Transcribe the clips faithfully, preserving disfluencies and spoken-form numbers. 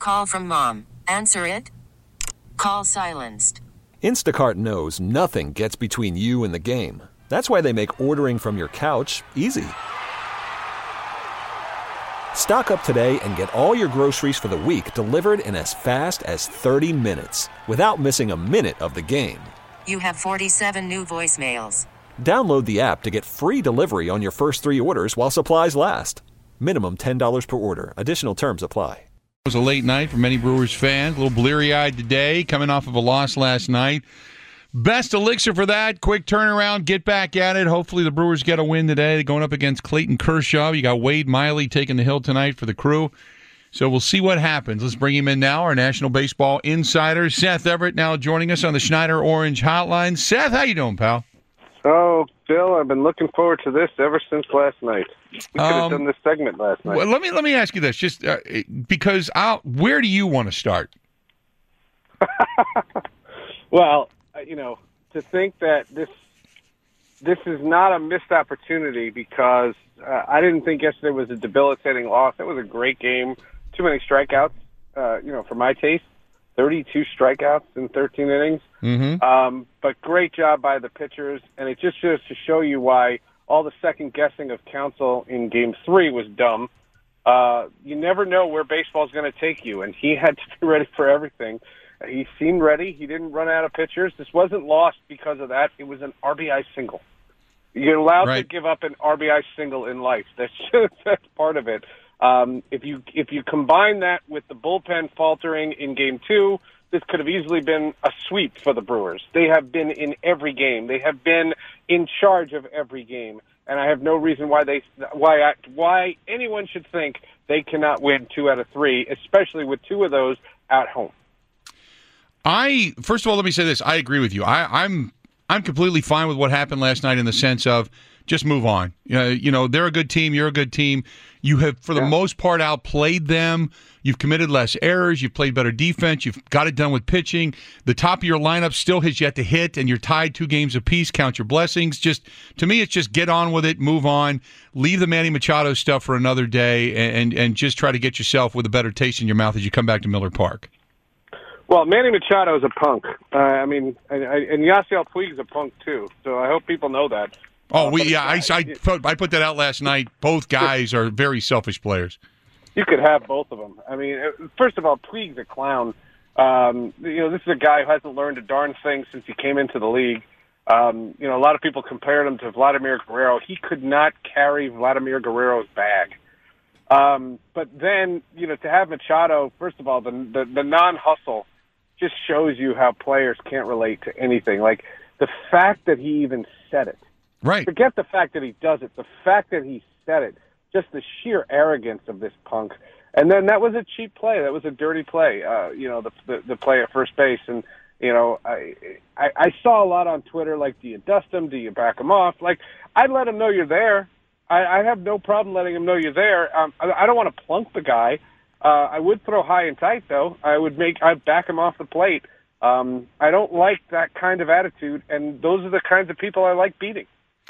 Call from mom. Answer it. Call silenced. Instacart knows nothing gets between you and the game. That's why they make ordering from your couch easy. Stock up today and get all your groceries for the week delivered in as fast as thirty minutes without missing a minute of the game. You have forty-seven new voicemails. Download the app to get free delivery on your first three orders while supplies last. Minimum ten dollars per order. Additional terms apply. It was a late night for many Brewers fans. A little bleary-eyed today, coming off of a loss last night. Best elixir for that, quick turnaround, get back at it. Hopefully the Brewers get a win today. They're going up against Clayton Kershaw. You got Wade Miley taking the hill tonight for the Crew. So we'll see what happens. Let's bring him in now, our National Baseball insider, Seth Everett, now joining us on the Schneider Orange Hotline. Seth, how you doing, pal? Oh, Bill, I've been looking forward to this ever since last night. We could have Um, done this segment last night. Well, let me let me ask you this, just uh, because I'll, where do you want to start? Well, uh, you know, to think that this this is not a missed opportunity because uh, I didn't think yesterday was a debilitating loss. It was a great game. Too many strikeouts, uh, you know, for my taste. thirty-two strikeouts in thirteen innings. Mm-hmm. Um, but great job by the pitchers, and it just goes to show you why all the second-guessing of Counsell in Game three was dumb. Uh, you never know where baseball's going to take you, and he had to be ready for everything. He seemed ready. He didn't run out of pitchers. This wasn't lost because of that. It was an R B I single. You're allowed Right. to give up an R B I single in life. That's just, that's part of it. Um, if you if you combine that with the bullpen faltering in Game two, this could have easily been a sweep for the Brewers. They have been in every game. They have been in charge of every game, and I have no reason why they why I, why anyone should think they cannot win two out of three, especially with two of those at home. I first of all, let me say this. I agree with you. I, I'm I'm completely fine with what happened last night in the sense of just move on. Uh, you know, they're a good team. You're a good team. You have, for the Yeah. most part, outplayed them. You've committed less errors. You've played better defense. You've got it done with pitching. The top of your lineup still has yet to hit, and you're tied two games apiece. Count your blessings. Just to me, it's just get on with it, move on, leave the Manny Machado stuff for another day, and and just try to get yourself with a better taste in your mouth as you come back to Miller Park. Well, Manny Machado is a punk. Uh, I mean, and, and Yasiel Puig's a punk too. So I hope people know that. Oh, Uh, we but yeah, I, it's- I, put, I put that out last night. Both guys are very selfish players. You could have both of them. I mean, uh, first of all, Puig's a clown. Um, you know, this is a guy who hasn't learned a darn thing since he came into the league. Um, you know, a lot of people compared him to Vladimir Guerrero. He could not carry Vladimir Guerrero's bag. Um, but then, you know, to have Machado, first of all, the the, the non-hustle just shows you how players can't relate to anything. Like, the fact that he even said it. Right. Forget the fact that he does it. The fact that he said it. Just the sheer arrogance of this punk. And then that was a cheap play. That was a dirty play, uh, you know, the, the the play at first base. And, you know, I, I I saw a lot on Twitter, like, do you dust him? Do you back him off? Like, I'd let him know you're there. I, I have no problem letting him know you're there. Um, I, I don't want to plunk the guy. Uh, I would throw high and tight, though. I would make, I'd back him off the plate. Um, I don't like that kind of attitude, and those are the kinds of people I like beating.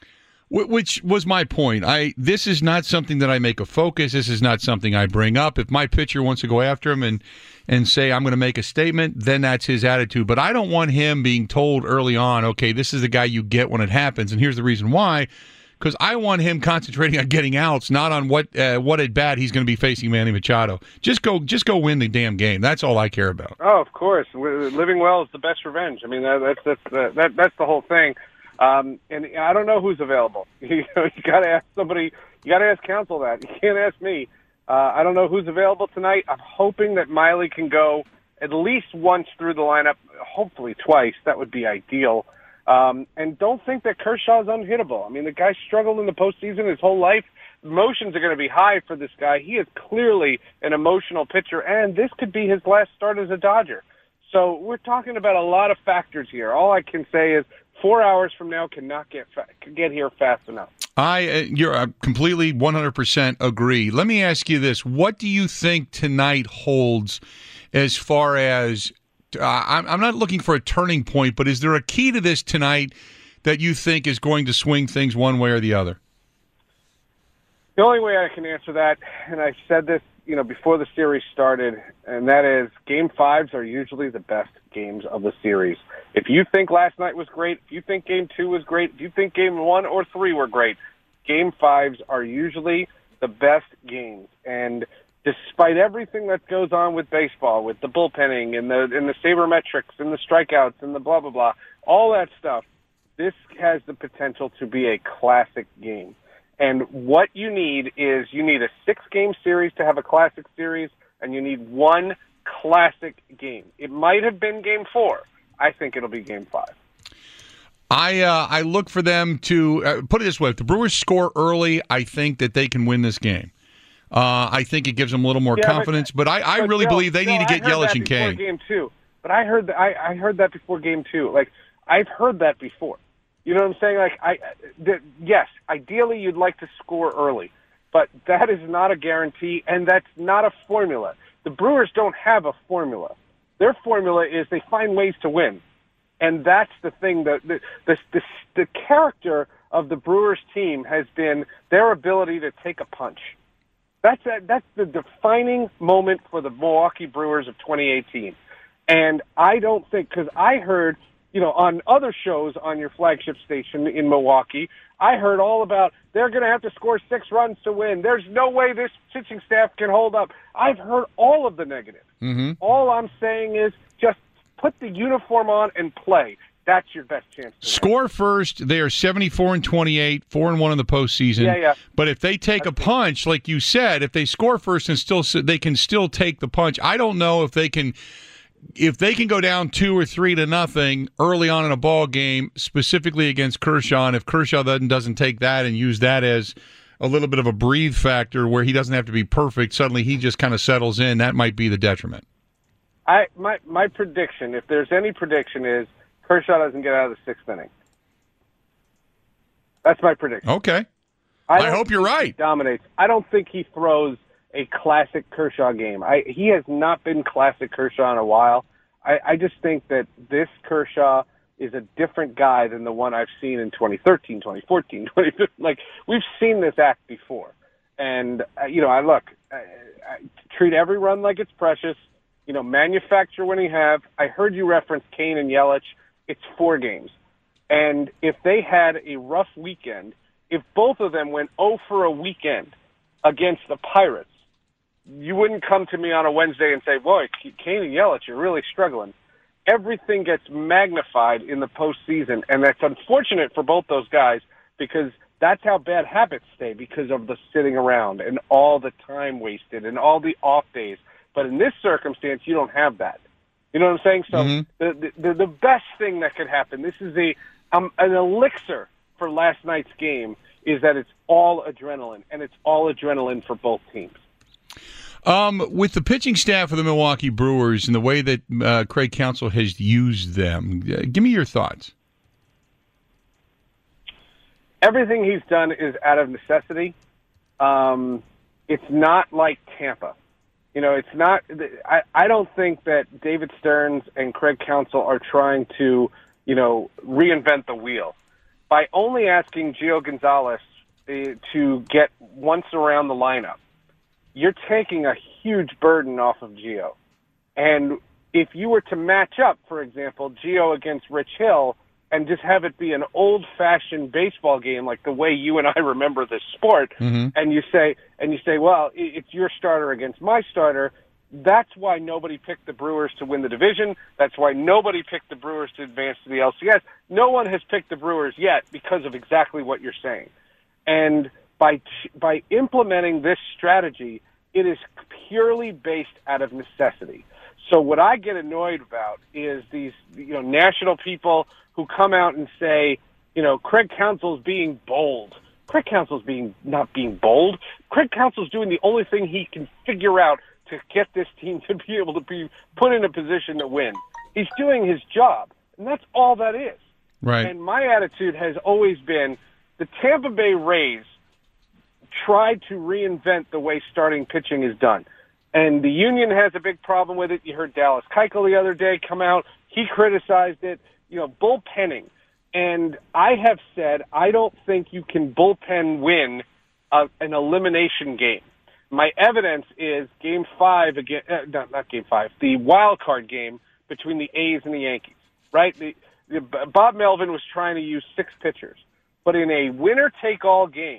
Which was my point. I this is not something that I make a focus. This is not something I bring up. If my pitcher wants to go after him and, and say, I'm going to make a statement, then that's his attitude. But I don't want him being told early on, okay, this is the guy you get when it happens, and here's the reason why. Because I want him concentrating on getting outs, not on what uh, what at bat he's going to be facing Manny Machado. Just go, just go win the damn game. That's all I care about. Oh, of course, living well is the best revenge. I mean, that, that's that's uh, that that's the whole thing. Um, and I don't know who's available. You know, you got to ask somebody. You got to ask Counsell that. You can't ask me. Uh, I don't know who's available tonight. I'm hoping that Miley can go at least once through the lineup. Hopefully twice. That would be ideal. Um, and don't think that Kershaw's unhittable. I mean, the guy struggled in the postseason his whole life. Emotions are going to be high for this guy. He is clearly an emotional pitcher, and this could be his last start as a Dodger. So we're talking about a lot of factors here. All I can say is four hours from now cannot get fa- get here fast enough. I uh, you're uh, completely one hundred percent agree. Let me ask you this. What do you think tonight holds as far as uh, I'm, I'm not looking for a turning point, but is there a key to this tonight that you think is going to swing things one way or the other? The only way I can answer that, and I've said this you know, before the series started, and that is game fives are usually the best games of the series. If you think last night was great, if you think game two was great, if you think game one or three were great, game fives are usually the best games. And despite everything that goes on with baseball, with the bullpenning and the and the sabermetrics and the strikeouts and the blah, blah, blah, all that stuff, this has the potential to be a classic game. And what you need is you need a six-game series to have a classic series, and you need one classic game. It might have been game four. I think it'll be game five. I uh, I look for them to uh, put it this way: if the Brewers score early, I think that they can win this game. Uh, I think it gives them a little more yeah, confidence. But, but I, I but really still, believe they still, need to get Yelich and Kane. Game two, but I heard that, I, I heard that before game two. Like I've heard that before. You know what I'm saying? Like, I, the, yes, ideally you'd like to score early, but that is not a guarantee, and that's not a formula. The Brewers don't have a formula. Their formula is they find ways to win, and that's the thing. That the, the, the, the character of the Brewers team has been their ability to take a punch. That's a, that's the defining moment for the Milwaukee Brewers of twenty eighteen. And I don't think, because I heard, you know, on other shows on your flagship station in Milwaukee, I heard all about they're going to have to score six runs to win. There's no way this pitching staff can hold up. I've heard all of the negatives. Mm-hmm. All I'm saying is just put the uniform on and play. That's your best chance to Score win. first. They are seventy-four and twenty-eight, four and one in the postseason. Yeah, yeah. But if they take That's a punch, like you said, if they score first and still they can still take the punch. I don't know if they can. If they can go down two or three to nothing early on in a ball game, specifically against Kershaw, and if Kershaw doesn't, doesn't take that and use that as a little bit of a breathe factor where he doesn't have to be perfect, suddenly he just kind of settles in, that might be the detriment. I my my prediction, if there's any prediction, is Kershaw doesn't get out of the sixth inning. That's my prediction. Okay. I, I hope you're right. He dominates. I don't think he throws a classic Kershaw game. I, he has not been classic Kershaw in a while. I, I just think that this Kershaw is a different guy than the one I've seen in twenty thirteen, twenty fourteen, twenty fifteen. Like, we've seen this act before. And, uh, you know, I look, I, I treat every run like it's precious. You know, manufacture when you have. I heard you reference Kane and Yelich. It's four games. And if they had a rough weekend, if both of them went oh for a weekend against the Pirates, you wouldn't come to me on a Wednesday and say, boy, Kane and Yelich, you're really struggling. Everything gets magnified in the postseason, and that's unfortunate for both those guys because that's how bad habits stay because of the sitting around and all the time wasted and all the off days. But in this circumstance, you don't have that. You know what I'm saying? So mm-hmm. the, the the best thing that could happen, this is a um, an elixir for last night's game, is that it's all adrenaline, and it's all adrenaline for both teams. Um, with the pitching staff of the Milwaukee Brewers and the way that uh, Craig Counsell has used them, uh, give me your thoughts. Everything he's done is out of necessity. Um, it's not like Tampa. You know, it's not. I, I don't think that David Stearns and Craig Counsell are trying to, you know, reinvent the wheel. By only asking Gio Gonzalez uh, to get once around the lineup, you're taking a huge burden off of Gio. And if you were to match up, for example, Gio against Rich Hill and just have it be an old-fashioned baseball game like the way you and I remember this sport, mm-hmm. and you say, and you say, well, it's your starter against my starter, that's why nobody picked the Brewers to win the division. That's why nobody picked the Brewers to advance to the L C S. No one has picked the Brewers yet because of exactly what you're saying. And by by implementing this strategy, it is purely based out of necessity. So what I get annoyed about is these, you know, national people who come out and say, you know, Craig Counsell's being bold. Craig Counsell's being not being bold. Craig Counsell's doing the only thing he can figure out to get this team to be able to be put in a position to win. He's doing his job, and that's all that is. Right. And my attitude has always been the Tampa Bay Rays tried to reinvent the way starting pitching is done. And the union has a big problem with it. You heard Dallas Keuchel the other day come out. He criticized it. You know, bullpenning. And I have said I don't think you can bullpen win a, an elimination game. My evidence is Game Five again. Uh, not, not Game Five. The wild card game between the A's and the Yankees. Right. The, the, Bob Melvin was trying to use six pitchers, but in a winner-take-all game,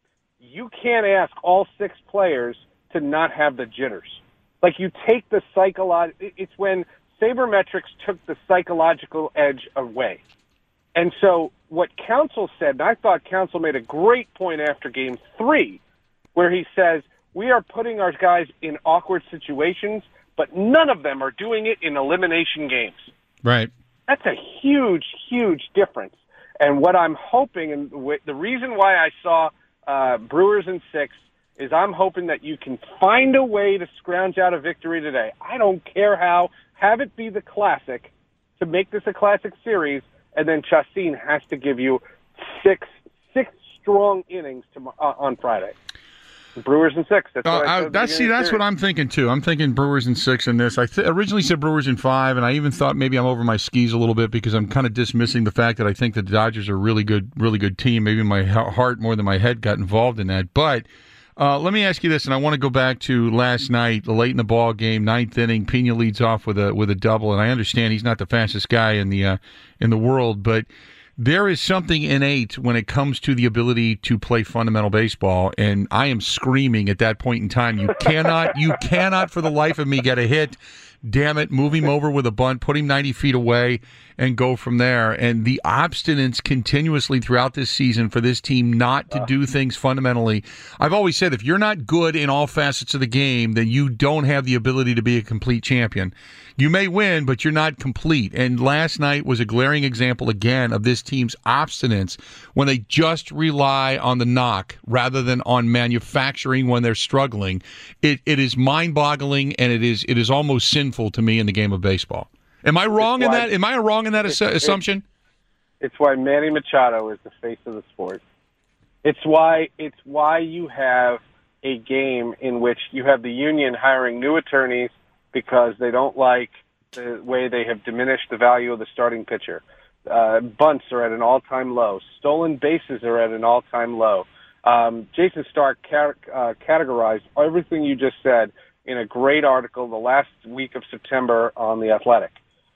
you can't ask all six players to not have the jitters. Like, you take the psychological. It's when sabermetrics took the psychological edge away. And so what Counsell said, and I thought Counsell made a great point after Game Three, where he says, we are putting our guys in awkward situations, but none of them are doing it in elimination games. Right. That's a huge, huge difference. And what I'm hoping, and the reason why I saw uh, Brewers in six, is I'm hoping that you can find a way to scrounge out a victory today. I don't care how. Have it be the classic to make this a classic series, and then Chassin has to give you six six strong innings to, uh, on Friday. Brewers in six. That's what uh, I said. That's see, that's what I'm thinking too. I'm thinking Brewers in six in this. I th- originally said Brewers in five, and I even thought maybe I'm over my skis a little bit because I'm kind of dismissing the fact that I think the Dodgers are a really good, really good team. Maybe my heart more than my head got involved in that. But uh, let me ask you this, and I want to go back to last night, late in the ball game, ninth inning. Pena leads off with a with a double, and I understand he's not the fastest guy in the uh, in the world, but there is something innate when it comes to the ability to play fundamental baseball, and I am screaming at that point in time, you cannot, you cannot for the life of me get a hit. Damn it, move him over with a bunt, put him ninety feet away, and go from there. And the obstinance continuously throughout this season for this team not to do things fundamentally. I've always said if you're not good in all facets of the game, then you don't have the ability to be a complete champion. You may win, but you're not complete. And last night was a glaring example again of this team's obstinance when they just rely on the knock rather than on manufacturing when they're struggling. It it is mind-boggling, and it is it is almost sinful to me in the game of baseball. Am I wrong in that? Am I wrong in that ass- assumption? It's why Manny Machado is the face of the sport. It's why it's why you have a game in which you have the union hiring new attorneys because they don't like the way they have diminished the value of the starting pitcher. Uh, bunts are at an all-time low. Stolen bases are at an all-time low. Um, Jason Stark car- uh, categorized everything you just said in a great article the last week of September on The Athletic.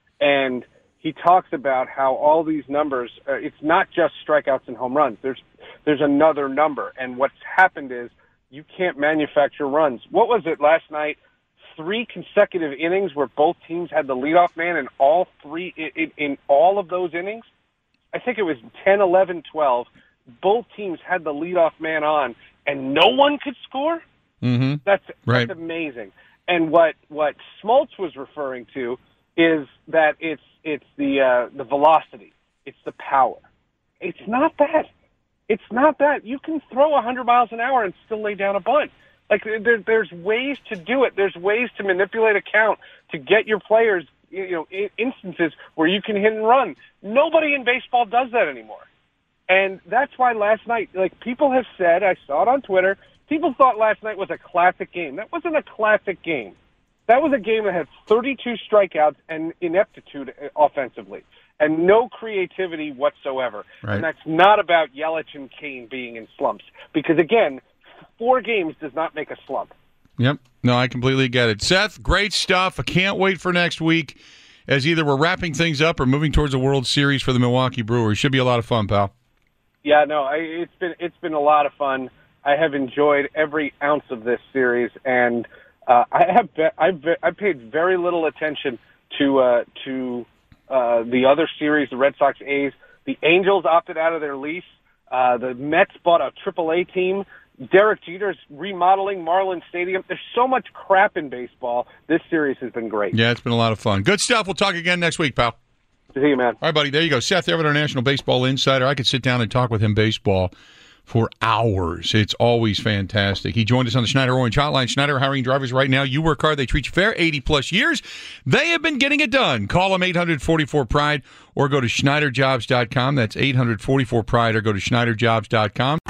And he talks about how all these numbers, uh, it's not just strikeouts and home runs. There's there's another number. And what's happened is you can't manufacture runs. What was it last night? Three consecutive innings where both teams had the leadoff man in all three, in, in all of those innings? I think it was ten, eleven, twelve. Both teams had the leadoff man on, and no one could score? Mm-hmm. That's, right. that's amazing. And what, what Smoltz was referring to is that it's it's the uh, the velocity, it's the power. It's not that. It's not that. You can throw one hundred miles an hour and still lay down a bunt. Like there, there's ways to do it. There's ways to manipulate a count to get your players, you know, instances where you can hit and run. Nobody in baseball does that anymore, and that's why last night, like people have said, I saw it on Twitter. People thought last night was a classic game. That wasn't a classic game. That was a game that had thirty-two strikeouts and ineptitude offensively and no creativity whatsoever. Right. And that's not about Yelich and Kane being in slumps because, again, four games does not make a slump. Yep. No, I completely get it. Seth, great stuff. I can't wait for next week as either we're wrapping things up or moving towards a World Series for the Milwaukee Brewers. Should be a lot of fun, pal. Yeah, no, I, it's been it's been a lot of fun. I have enjoyed every ounce of this series, and uh, I have be- I've, I've paid very little attention to uh, to uh, the other series, the Red Sox A's. The Angels opted out of their lease. Uh, the Mets bought a triple A team. Derek Jeter's remodeling Marlins Stadium. There's so much crap in baseball. This series has been great. Yeah, it's been a lot of fun. Good stuff. We'll talk again next week, pal. See you, man. All right, buddy. There you go. Seth Everett, our National Baseball Insider. I could sit down and talk with him baseball for hours. It's always fantastic. He joined us on the Schneider Orange Hotline. Schneider hiring drivers right now. You work hard, they treat you fair. eighty-plus years. They have been getting it done. Call them eight hundred forty-four pride or go to Schneider Jobs dot com. That's eight hundred forty-four pride or go to Schneider Jobs dot com.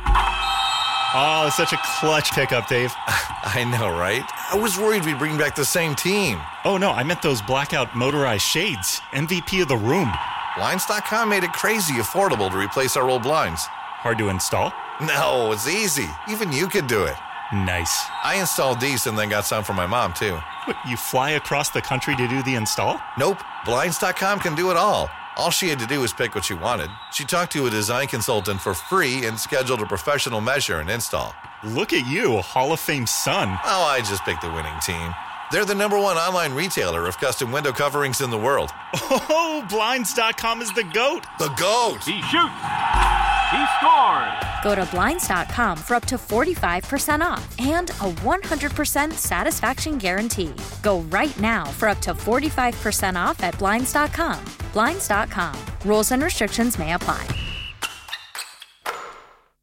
Oh, such a clutch pickup, Dave. I know, right? I was worried we'd bring back the same team. Oh, no, I meant those blackout motorized shades. M V P of the room. Blinds dot com made it crazy affordable to replace our old blinds. Hard to install? No, it's easy. Even you could do it. Nice. I installed these and then got some for my mom, too. What, you fly across the country to do the install? Nope. Blinds dot com can do it all. All she had to do was pick what she wanted. She talked to a design consultant for free and scheduled a professional measure and install. Look at you, a Hall of Fame son. Oh, I just picked the winning team. They're the number one online retailer of custom window coverings in the world. Oh, Blinds dot com is the GOAT. The GOAT! He shoots! He scores! Go to Blinds dot com for up to forty-five percent off and a one hundred percent satisfaction guarantee. Go right now for up to forty-five percent off at Blinds dot com. Blinds dot com. Rules and restrictions may apply.